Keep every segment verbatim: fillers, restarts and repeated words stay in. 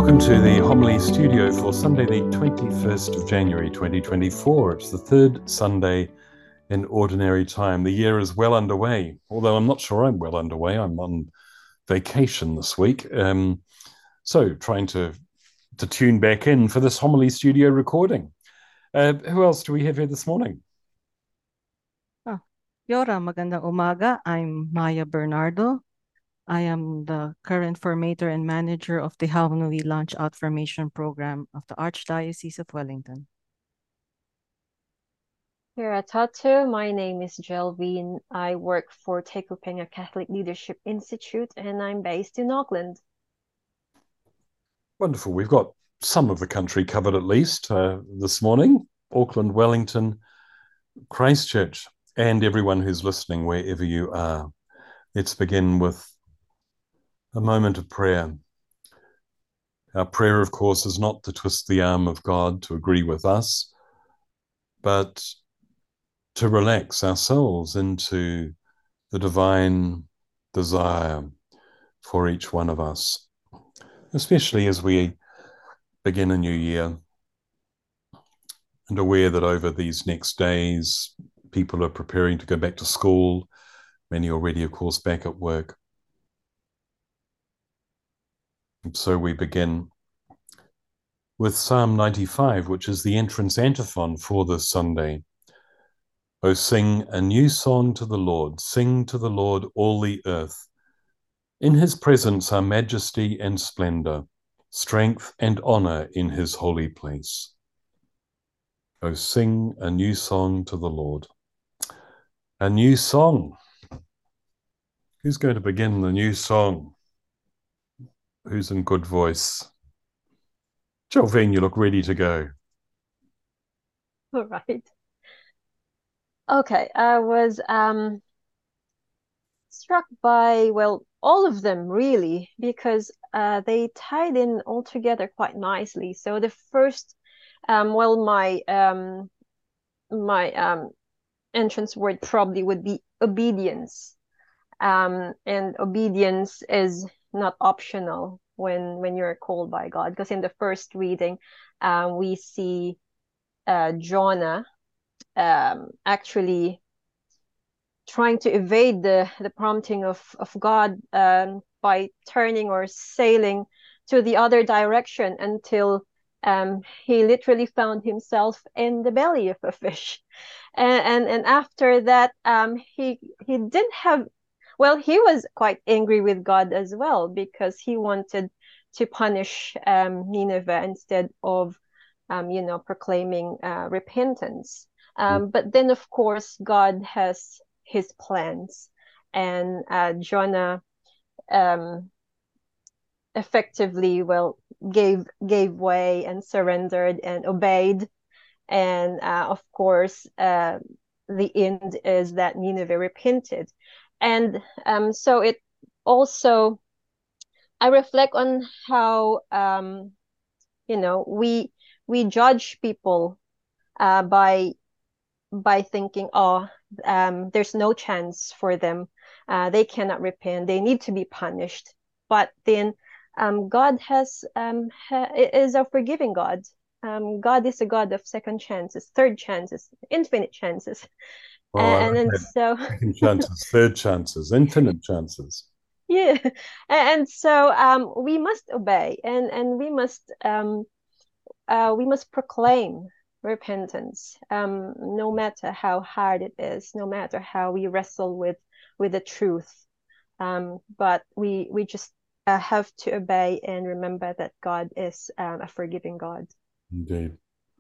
Welcome to the Homily Studio for Sunday, the twenty-first of January, twenty twenty-four. It's the third Sunday in Ordinary Time. The year is well underway, although I'm not sure I'm well underway. I'm on vacation this week. Um, so trying to, to tune back in for this Homily Studio recording. Uh, who else do we have here this morning? Ah, Yora, magandang umaga. I'm Maya Bernardo. I am the current formator and manager of the How We Launch Out Formation Program of the Archdiocese of Wellington. Here at Tatu, my name is Jelvin. I work for Tecupenya Catholic Leadership Institute and I'm based in Auckland. Wonderful. We've got some of the country covered at least uh, this morning. Auckland, Wellington, Christchurch, and everyone who's listening wherever you are. Let's begin with a moment of prayer. Our prayer, of course, is not to twist the arm of God to agree with us, but to relax ourselves into the divine desire for each one of us, especially as we begin a new year and aware that over these next days, people are preparing to go back to school, many already, of course, back at work. And so we begin with Psalm ninety-five, which is the entrance antiphon for this Sunday. O sing a new song to the Lord, sing to the Lord all the earth. In his presence are majesty and splendor, strength and honor in his holy place. O sing a new song to the Lord. A new song. Who's going to begin the new song? Who's in good voice? Jelvin, you look ready to go. All right. Okay, I was um, struck by, well, all of them really, because uh, they tied in all together quite nicely. So the first, um, well, my um, my um, entrance word probably would be obedience. Um, and obedience is not optional when when you're called by God, because in the first reading, um, we see uh, Jonah um, actually trying to evade the the prompting of of God um, by turning or sailing to the other direction until um, he literally found himself in the belly of a fish, and and, and after that um, he he didn't have, well, he was quite angry with God as well, because he wanted to punish um, Nineveh instead of um, you know proclaiming uh, repentance. Um, but then, of course, God has his plans, and uh, Jonah um, effectively, well, gave gave way and surrendered and obeyed, and uh, of course, uh, the end is that Nineveh repented, and um, so it also, I reflect on how um, you know we we judge people uh, by by thinking, oh, um, there's no chance for them. Uh, they cannot repent. They need to be punished. But then um, God has um, ha- is a forgiving God. Um, God is a God of second chances, third chances, infinite chances. Well, I And, like and that. so, Second chances, third chances, infinite chances. yeah. And so um, we must obey, and, and we must um, uh, we must proclaim repentance, um, no matter how hard it is, no matter how we wrestle with with the truth. Um, but we we just uh, have to obey and remember that God is um, a forgiving God. Indeed.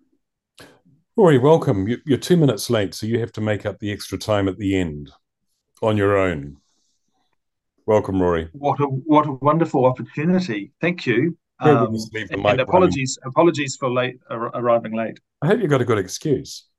Rory, welcome. You, you're two minutes late, so you have to make up the extra time at the end on your own. Welcome, Rory. What a what a wonderful opportunity! Thank you. Yeah, we'll Um, just leave the and mic running. apologies apologies for late ar- arriving late. I hope you got a good excuse.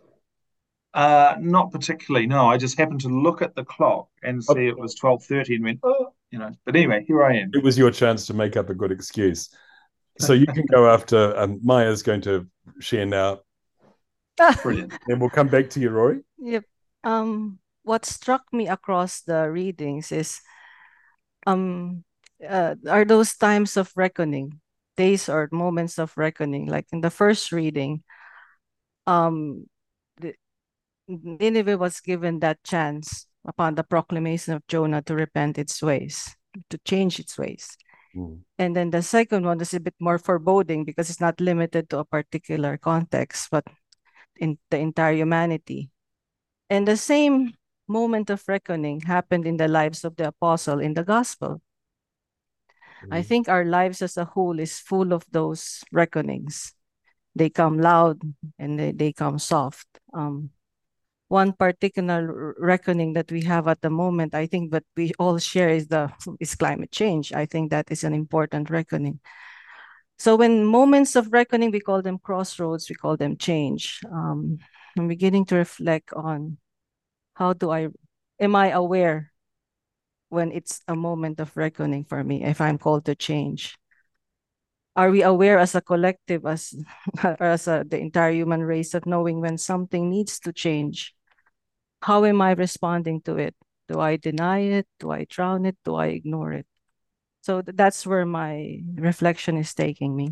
Uh, not particularly. No, I just happened to look at the clock and Oh, see it was twelve thirty and went, oh, you know. But anyway, here I am. it was your chance to make up a good excuse. So you can go after um, Maya's going to share now. Brilliant. Then we'll come back to you, Rory. Yep. Um, what struck me across the readings is um uh, are those times of reckoning. days or moments of reckoning. Like in the first reading, um, the, Nineveh was given that chance upon the proclamation of Jonah to repent its ways, to change its ways. Mm. And then the second one is a bit more foreboding because it's not limited to a particular context, but in the entire humanity. And the same moment of reckoning happened in the lives of the apostle in the gospel. Mm. I think our lives as a whole is full of those reckonings. They come loud and they, they come soft. Um, one particular reckoning that we have at the moment, I think, but we all share is the is climate change. I think that is an important reckoning. So when moments of reckoning, we call them crossroads, we call them change. Um, I'm beginning to reflect on how do I, am I aware when it's a moment of reckoning for me, if I'm called to change? Are we aware as a collective, as, as a, the entire human race, of knowing when something needs to change? How am I responding to it? Do I deny it? Do I drown it? Do I ignore it? So th- that's where my reflection is taking me.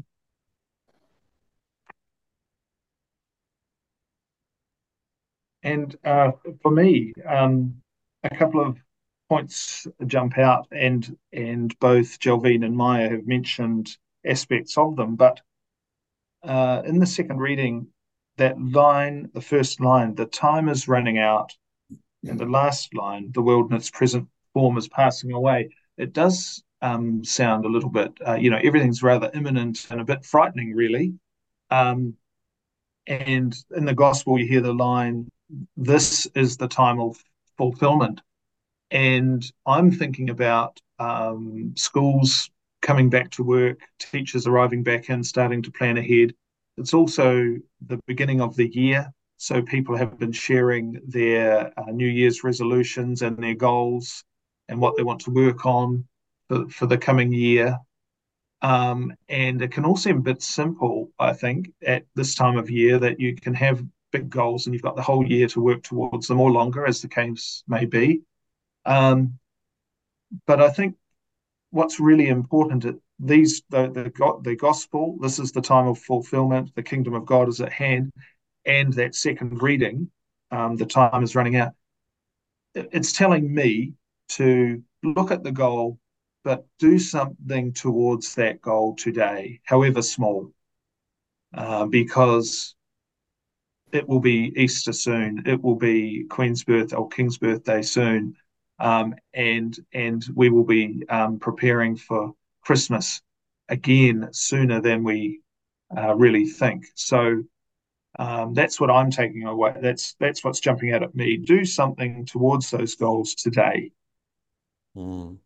And uh, for me, um, a couple of points jump out, and and both Jelvine and Maya have mentioned aspects of them. But uh, in the second reading, that line, the first line, the time is running out, and the last line, the world in its present form is passing away. It does um, sound a little bit, uh, you know, everything's rather imminent and a bit frightening, really. Um, and in the gospel, you hear the line, this is the time of fulfillment. And I'm thinking about um, schools coming back to work, teachers arriving back in, starting to plan ahead. It's also the beginning of the year. So people have been sharing their uh, New Year's resolutions and their goals and what they want to work on for, for the coming year. Um, and it can all seem a bit simple, I think, at this time of year, that you can have big goals and you've got the whole year to work towards them, or longer, as the case may be. Um, but I think what's really important, these the, the the gospel, this is the time of fulfillment, the kingdom of God is at hand, and that second reading, um, the time is running out. It's telling me to look at the goal, but do something towards that goal today, however small, uh, because it will be Easter soon. It will be Queen's birthday or King's birthday soon. Um, and and we will be um, preparing for Christmas again sooner than we uh, really think. So um, that's what I'm taking away. That's that's what's jumping out at me. Do something towards those goals today. Mm.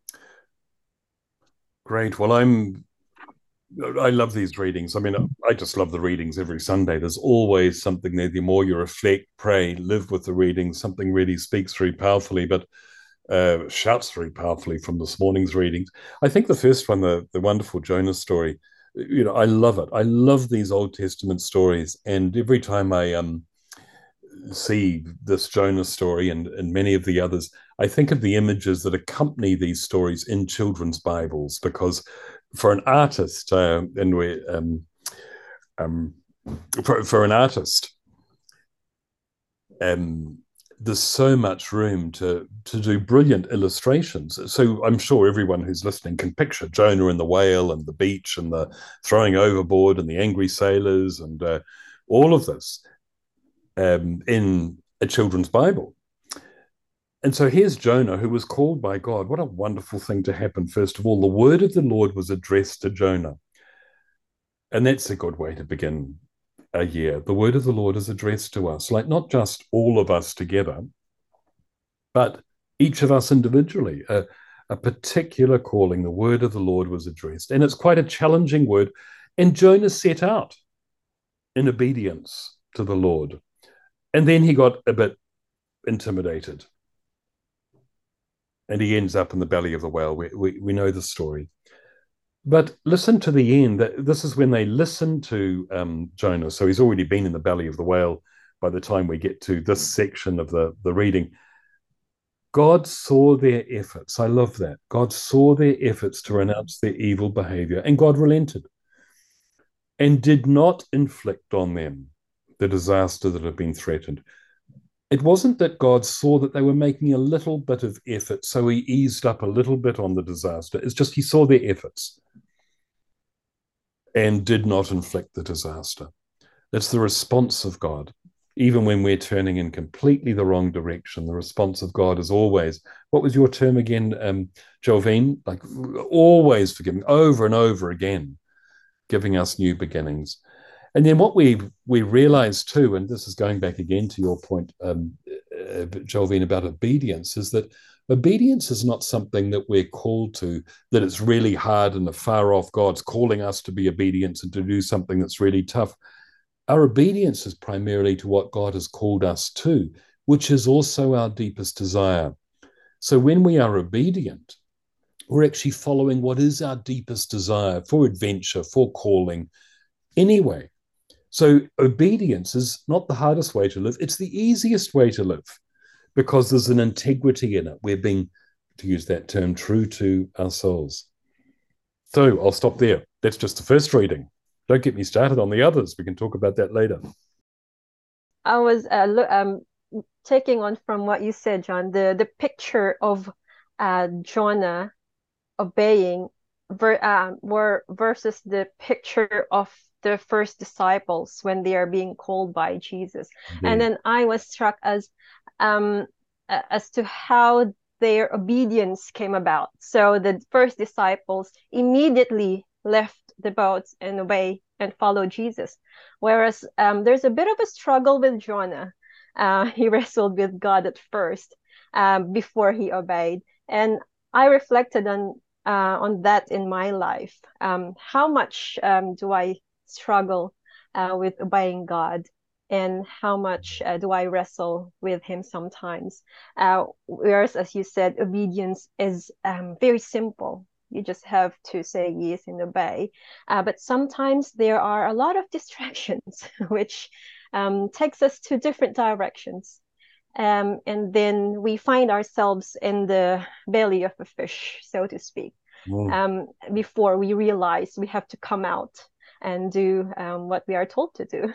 Great. Well, I'm. I love these readings. I mean, I just love the readings every Sunday. There's always something there. The more you reflect, pray, live with the readings, something really speaks very powerfully, but uh, shouts very powerfully from this morning's readings. I think the first one, the, the wonderful Jonah story, you know, I love it. I love these Old Testament stories. And every time I um, see this Jonah story and, and many of the others, I think of the images that accompany these stories in children's Bibles, because for an artist, uh, and we um, um, for, for an artist, um, there's so much room to to do brilliant illustrations. So I'm sure everyone who's listening can picture Jonah and the whale and the beach and the throwing overboard and the angry sailors and uh, all of this um, in a children's Bible. And so here's Jonah, who was called by God. What a wonderful thing to happen. First of all, the word of the Lord was addressed to Jonah. And that's a good way to begin a year. The word of the Lord is addressed to us, like not just all of us together, but each of us individually. A, a particular calling, the word of the Lord was addressed. And it's quite a challenging word. And Jonah set out in obedience to the Lord. And then he got a bit intimidated. And he ends up in the belly of the whale. We, we, we know the story. But listen to the end. This is when they listen to um, Jonah. So he's already been in the belly of the whale by the time we get to this section of the, the reading. God saw their efforts. I love that. God saw their efforts to renounce their evil behavior, and God relented. and did not inflict on them the disaster that had been threatened. It wasn't that God saw that they were making a little bit of effort, so he eased up a little bit on the disaster. It's just he saw their efforts and did not inflict the disaster. It's the response of God. Even when we're turning in completely the wrong direction, the response of God is always, what was your term again, um, Jolvine? Like always forgiving, over and over again, giving us new beginnings. And then what we we realize too, and this is going back again to your point, um, uh, Jolvine, about obedience, is that obedience is not something that we're called to, that it's really hard and afar off. God's calling us to be obedient and to do something that's really tough. Our obedience is primarily to what God has called us to, which is also our deepest desire. So when we are obedient, we're actually following what is our deepest desire for adventure, for calling, anyway. So obedience is not the hardest way to live. It's the easiest way to live because there's an integrity in it. We're being, to use that term, true to ourselves. So I'll stop there. That's just the first reading. Don't get me started on the others. We can talk about that later. I was uh, lo- um, taking on from what you said, John, the, the picture of uh, Jonah obeying ver- uh, were versus the picture of the first disciples when they are being called by Jesus. Indeed. And then I was struck as um, as to how their obedience came about. So the first disciples immediately left the boats and away and followed Jesus. Whereas um, there's a bit of a struggle with Jonah. Uh, he wrestled with God at first um, before he obeyed. And I reflected on uh, on that in my life. Um, how much um, do I struggle uh, with obeying God? And how much uh, do I wrestle with him sometimes? Uh, whereas, as you said, obedience is um, very simple. You just have to say yes and obey. Uh, but sometimes there are a lot of distractions, which um, takes us to different directions. Um, and then we find ourselves in the belly of a fish, so to speak, Mm. um, before we realize we have to come out and do um, what we are told to do.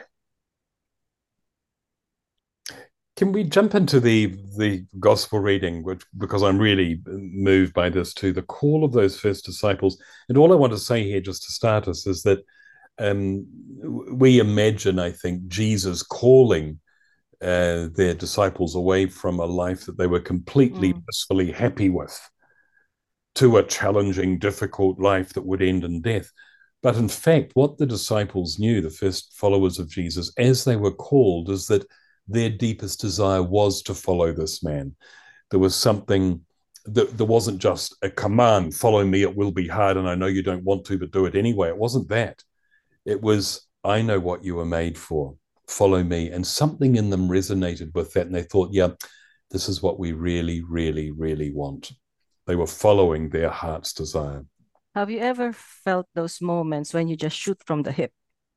Can we jump into the the gospel reading, which because I'm really moved by this too, the call of those first disciples. And all I want to say here, just to start us, is that um, we imagine, I think, Jesus calling uh, their disciples away from a life that they were completely Mm. blissfully happy with to a challenging, difficult life that would end in death. But in fact, what the disciples knew, the first followers of Jesus, as they were called, is that their deepest desire was to follow this man. There was something that there wasn't just a command, follow me, it will be hard, and I know you don't want to, but do it anyway. It wasn't that. It was, I know what you were made for. Follow me. And something in them resonated with that. And they thought, yeah, this is what we really, really, really want. They were following their heart's desire. Have you ever felt those moments when you just shoot from the hip?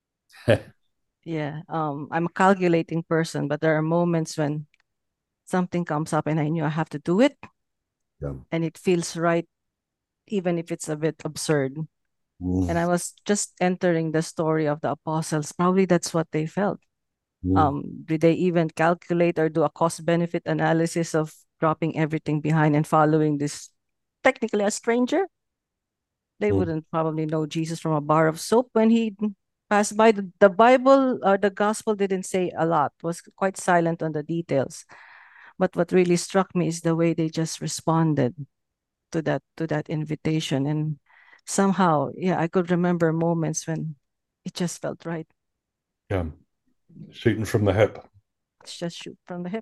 Yeah, um, I'm a calculating person, but there are moments when something comes up and I knew I have to do it, Yeah. and it feels right, even if it's a bit absurd. Mm. And I was just entering the story of the apostles. Probably that's what they felt. Mm. Um, did they even calculate or do a cost-benefit analysis of dropping everything behind and following this technically a stranger? They Mm. wouldn't probably know Jesus from a bar of soap when he passed by. The, the Bible or the gospel didn't say a lot, was quite silent on the details. But what really struck me is the way they just responded to that to that invitation. And somehow, yeah, I could remember moments when it just felt right. Yeah. Shooting from the hip. It's just shoot from the hip.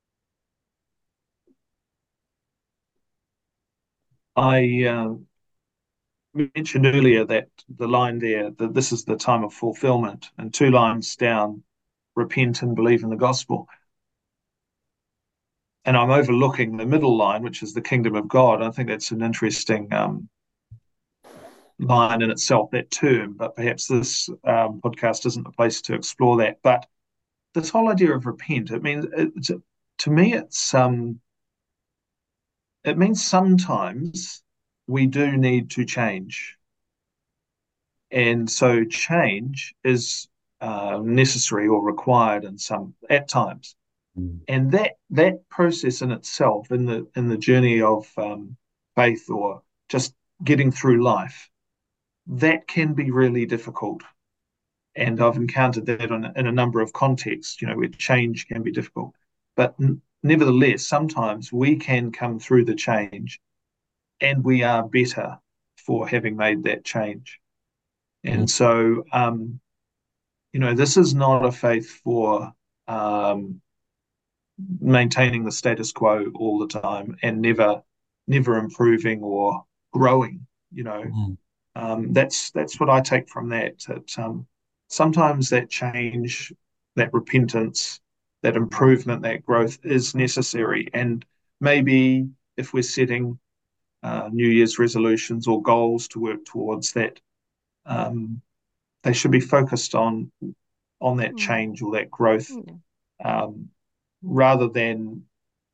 I uh, mentioned earlier that the line there, that this is the time of fulfillment, and two lines down, repent and believe in the gospel. And I'm overlooking the middle line, which is the kingdom of God. I think that's an interesting um, line in itself, that term, but perhaps this um, podcast isn't the place to explore that. But this whole idea of repent, it means, it, to me, it's um, it means sometimes we do need to change. And so change is uh, necessary or required in some at times. Mm. And that that process in itself, in the in the journey of um, faith or just getting through life, that can be really difficult. And I've encountered that in a, in a number of contexts, you know, where change can be difficult. But n- nevertheless, sometimes we can come through the change and we are better for having made that change. Mm. And so, um, you know, this is not a faith for um, maintaining the status quo all the time and never, never improving or growing. You know, Mm. um, that's that's what I take from that. That um, sometimes that change, that repentance, that improvement, that growth is necessary, and maybe if we're setting uh, New Year's resolutions or goals to work towards that, um, they should be focused on on that Mm. change or that growth, Yeah. um, rather than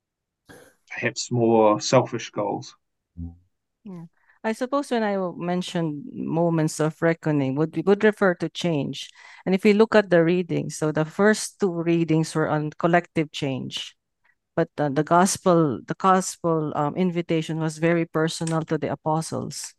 perhaps more selfish goals. Yeah. I suppose when I w- mentioned moments of reckoning would be- would refer to change. And if we look at the readings, so the first two readings were on collective change, but uh, the gospel the gospel um, invitation was very personal to the apostles.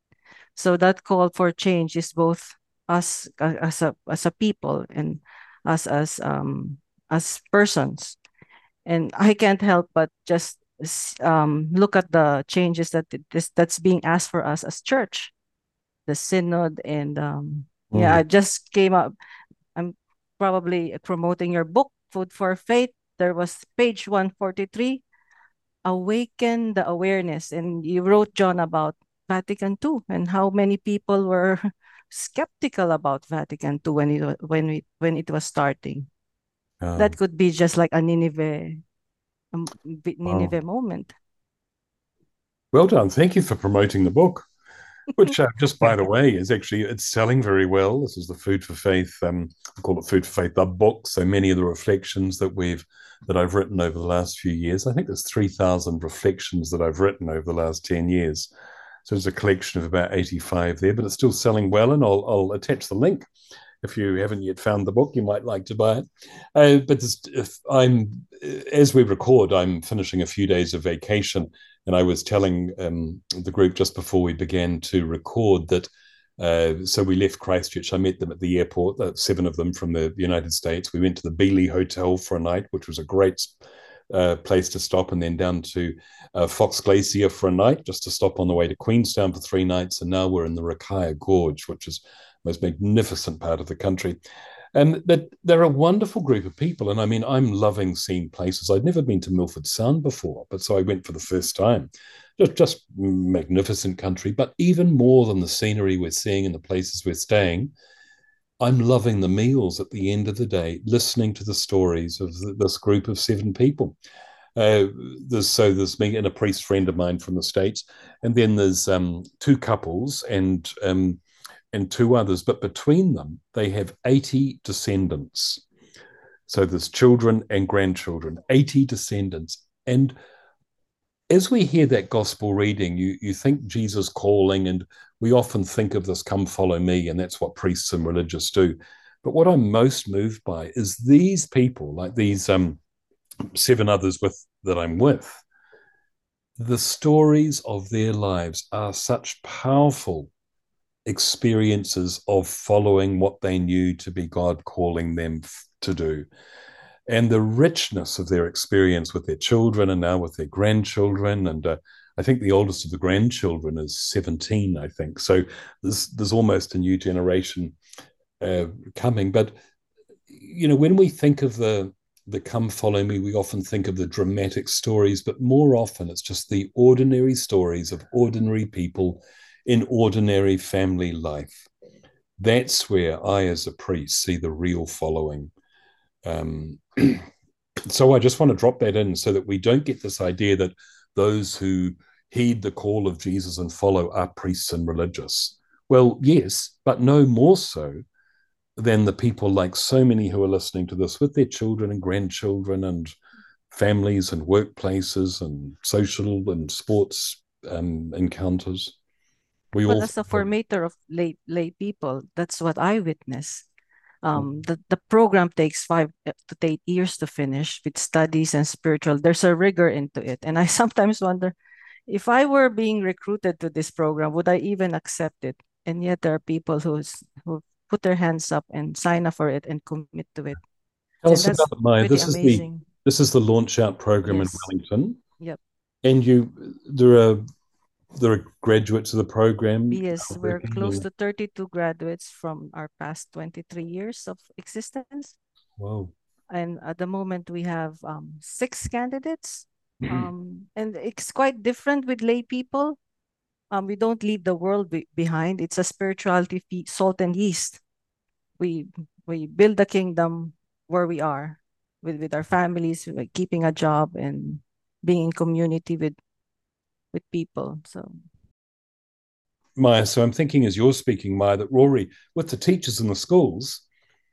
So that call for change is both us uh, as a as a people and us as um as persons. And I can't help but just s- um, look at the changes that it- this that's being asked for us as church, the synod, and um, yeah, I Mm. just came up. I'm probably promoting your book, Food for Faith. There was page one forty-three, awaken the awareness, and you wrote, John, about Vatican two and how many people were skeptical about Vatican two when it wa- when it when it was starting. Uh, That could be just like a Nineveh um, b- wow. Nineveh moment. Well done. Thank you for promoting the book, which, uh, just by the way, is actually it's selling very well. This is the Food for Faith. Um, I call it Food for Faith, the book. So many of the reflections that we've that I've written over the last few years. I think there's three thousand reflections that I've written over the last ten years. So there's a collection of about eighty-five there, but it's still selling well. And I'll, I'll attach the link. If you haven't yet found the book, you might like to buy it. Uh, but this, if I'm, as we record, I'm finishing a few days of vacation, and I was telling um, the group just before we began to record that. Uh, so we left Christchurch. I met them at the airport, uh, seven of them from the United States. We went to the Beeley Hotel for a night, which was a great uh, place to stop, and then down to uh, Fox Glacier for a night, just to stop on the way to Queenstown for three nights. And now we're in the Rakaia Gorge, which is the most magnificent part of the country. And but they're a wonderful group of people. And I mean, I'm loving seeing places. I'd never been to Milford Sound before, but so I went for the first time. Just, just magnificent country, but even more than the scenery we're seeing and the places we're staying, I'm loving the meals at the end of the day, listening to the stories of th- this group of seven people. Uh, there's so there's me and a priest friend of mine from the States, and then there's um, two couples and um, and two others, but between them they have eighty descendants. So there's children and grandchildren, eighty descendants. And as we hear that gospel reading, you you think Jesus calling, and we often think of this, come follow me, and that's what priests and religious do. But what I'm most moved by is these people, like these um, seven others with that I'm with, the stories of their lives are such powerful experiences of following what they knew to be God calling them f- to do. And the richness of their experience with their children and now with their grandchildren. And uh, I think the oldest of the grandchildren is seventeen, I think. So there's, there's almost a new generation uh, coming. But, you know, when we think of the the come follow me, we often think of the dramatic stories, but more often it's just the ordinary stories of ordinary people in ordinary family life. That's where I, as a priest, see the real following. Um, so I just want to drop that in so that we don't get this idea that those who heed the call of Jesus and follow are priests and religious. Well, yes, but no more so than the people, like so many who are listening to this, with their children and grandchildren and families and workplaces and social and sports um, encounters. We Well, all as a formator of lay lay people, that's what I witness. Um, the, the program takes five to eight years to finish with studies and spiritual. There's a rigor into it. And I sometimes wonder, if I were being recruited to this program, would I even accept it? And yet there are people who's, who put their hands up and sign up for it and commit to it. Tell And us that's about it, Maya. pretty This is the amazing. this is the Launch Out program Yes. in Wellington. Yep. And you there are there are graduates of the program. Yes, we're working close on- to thirty-two graduates from our past twenty-three years of existence. Wow. And at the moment we have um, six candidates. Um, and it's quite different with lay people. Um, we don't leave the world be behind. It's a spirituality, fe- salt and yeast. We we build the kingdom where we are, with, with our families, like keeping a job and being in community with with people. So Maya, so I'm thinking as you're speaking, Maya, that Rory, with the teachers in the schools,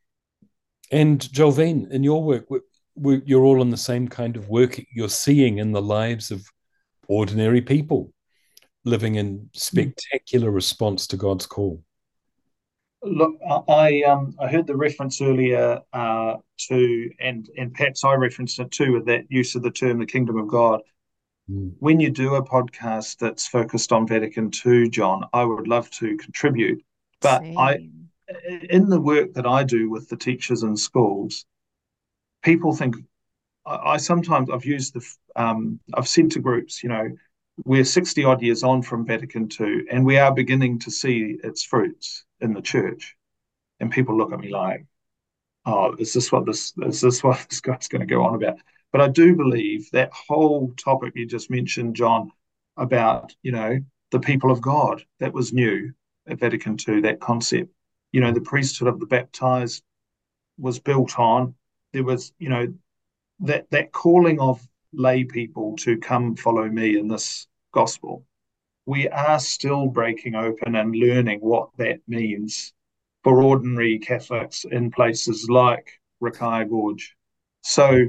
and Jolvine, in your work, we, we, you're all in the same kind of work you're seeing in the lives of ordinary people living in spectacular response to God's call. Look, I um I heard the reference earlier uh, to, and and perhaps I referenced it too, with that use of the term the kingdom of God. Mm. When you do a podcast that's focused on Vatican two, John, I would love to contribute. But I, same. in the work that I do with the teachers in schools, people think I, I sometimes I've used the um, I've said to groups, you know, we're sixty odd years on from Vatican two, and we are beginning to see its fruits in the church. And people look at me like, oh, is this what this is this what this guy's going to go on about? But I do believe that whole topic you just mentioned, John, about, you know, the people of God, that was new at Vatican two, that concept. You know, the priesthood of the baptized was built on. There was, you know, that that calling of lay people to come follow me in this gospel. We are still breaking open and learning what that means for ordinary Catholics in places like Rakaia Gorge. So,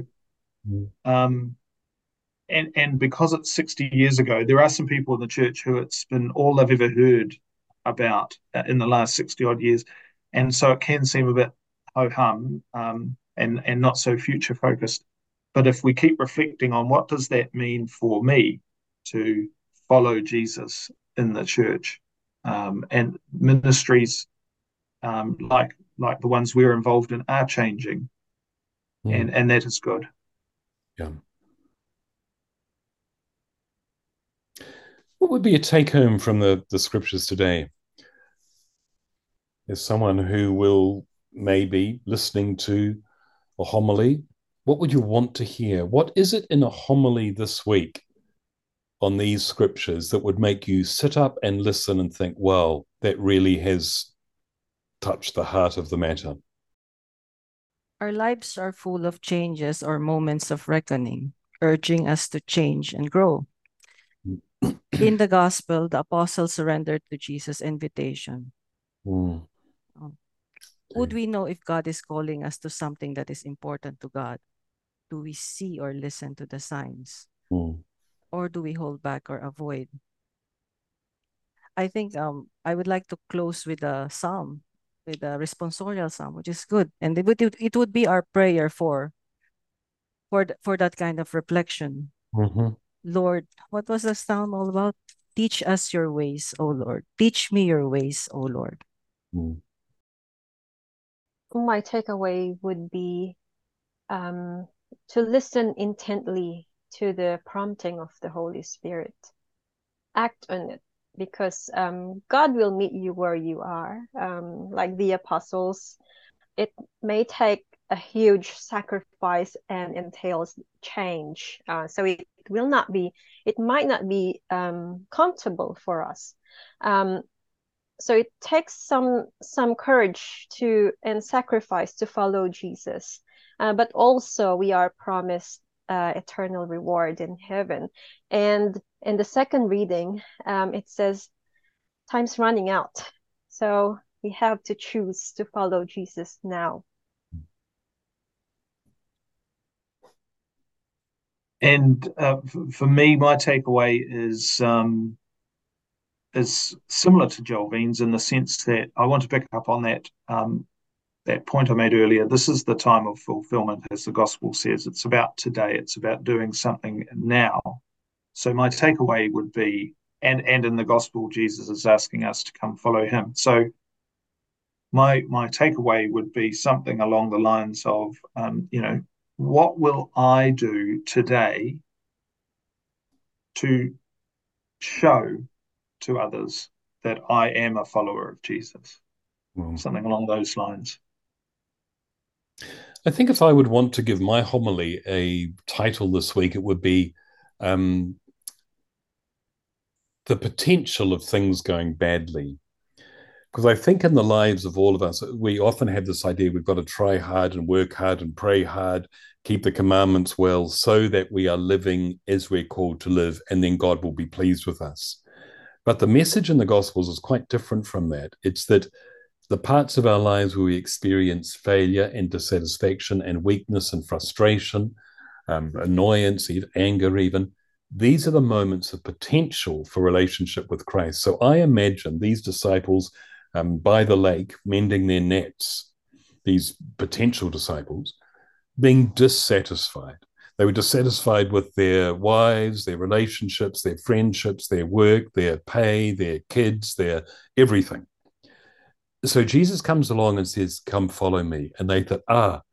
um, and and because it's sixty years ago, there are some people in the church who it's been all they've ever heard about uh, in the last sixty odd years, and so it can seem a bit ho hum um, and and not so future focused. But if we keep reflecting on what does that mean for me to follow Jesus in the church, um, and ministries um, like like the ones we're involved in are changing, Mm. and and that is good. Yeah. What would be a take home from the, the scriptures today? As someone who will maybe listening to a homily, what would you want to hear? What is it in a homily this week on these scriptures that would make you sit up and listen and think, well, that really has touched the heart of the matter? Our lives are full of changes or moments of reckoning, urging us to change and grow. In the gospel, the apostles surrendered to Jesus' invitation. Mm. Um, would we know if God is calling us to something that is important to God? Do we see or listen to the signs? Mm. Or do we hold back or avoid? I think um, I would like to close with a psalm, with a responsorial psalm, which is good. And it would, it would be our prayer for, for, th- for that kind of reflection. Mm-hmm. Lord, what was the psalm all about? Teach us your ways, O Lord. Teach me your ways, O Lord. Mm. My takeaway would be um, to listen intently to the prompting of the Holy Spirit. Act on it, because um, God will meet you where you are. Um, like the apostles, it may take a huge sacrifice and entails change. Uh, so it will not be, it might not be um, comfortable for us. Um, so it takes some some courage to and sacrifice to follow Jesus. Uh, but also we are promised uh, eternal reward in heaven. And in the second reading, um, it says, time's running out. So we have to choose to follow Jesus now. And uh, f- for me, my takeaway is um, is similar to Jolvine's in the sense that I want to pick up on that um, that point I made earlier. This is the time of fulfillment, as the gospel says. It's about today. It's about doing something now. So my takeaway would be, and and in the gospel, Jesus is asking us to come follow him. So my my takeaway would be something along the lines of, um, you know, what will I do today to show to others that I am a follower of Jesus? Mm. Something along those lines. I think if I would want to give my homily a title this week, it would be um, the potential of things going badly. Because I think in the lives of all of us, we often have this idea we've got to try hard and work hard and pray hard, keep the commandments well, so that we are living as we're called to live, and then God will be pleased with us. But the message in the Gospels is quite different from that. It's that the parts of our lives where we experience failure and dissatisfaction and weakness and frustration, um, annoyance, anger even, these are the moments of potential for relationship with Christ. So I imagine these disciples um, by the lake mending their nets, these potential disciples, being dissatisfied. They were dissatisfied with their wives, their relationships, their friendships, their work, their pay, their kids, their everything. So Jesus comes along and says, come follow me. And they thought, ah,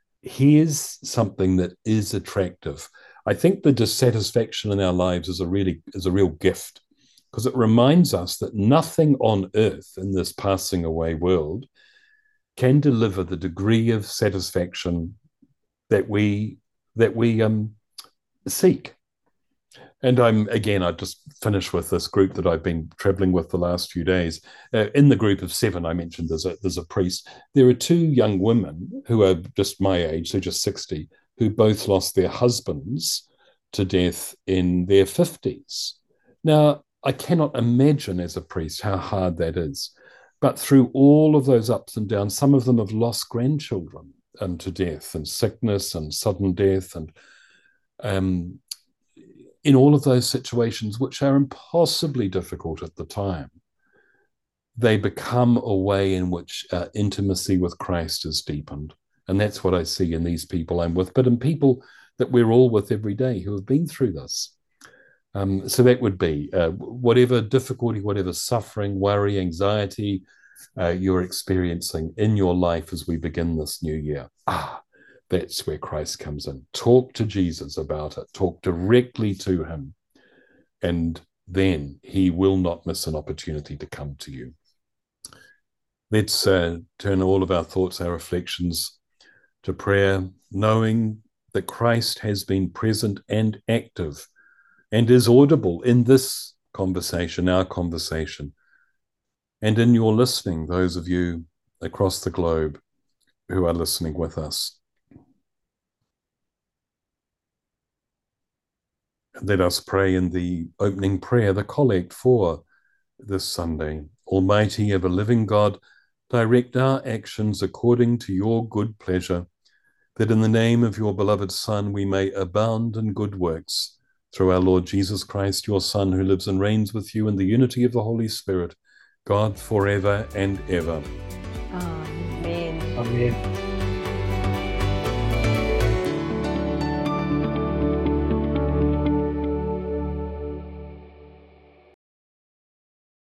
here's something that is attractive. I think the dissatisfaction in our lives is a really is a real gift, because it reminds us that nothing on earth in this passing away world can deliver the degree of satisfaction that we that we um, seek. And I'm, again, I just finished with this group that I've been traveling with the last few days. Uh, in the group of seven, I mentioned there's a, there's a priest. There are two young women who are just my age, so just sixty, who both lost their husbands to death in their fifties. Now, I cannot imagine as a priest how hard that is. But through all of those ups and downs, some of them have lost grandchildren um, to death and sickness and sudden death, and um, in all of those situations, which are impossibly difficult at the time, they become a way in which uh, intimacy with Christ is deepened. And that's what I see in these people I'm with, but in people that we're all with every day who have been through this. Um, so that would be uh, whatever difficulty, whatever suffering, worry, anxiety uh, you're experiencing in your life as we begin this new year. Ah, that's where Christ comes in. Talk to Jesus about it. Talk directly to him. And then he will not miss an opportunity to come to you. Let's uh, turn all of our thoughts, our reflections to prayer, knowing that Christ has been present and active and is audible in this conversation, our conversation, and in your listening, those of you across the globe who are listening with us. Let us pray in the opening prayer, the collect for this Sunday. Almighty, ever-living God, direct our actions according to your good pleasure, that in the name of your beloved Son we may abound in good works, through our Lord Jesus Christ, your Son, who lives and reigns with you in the unity of the Holy Spirit, God forever and ever. Amen. Amen.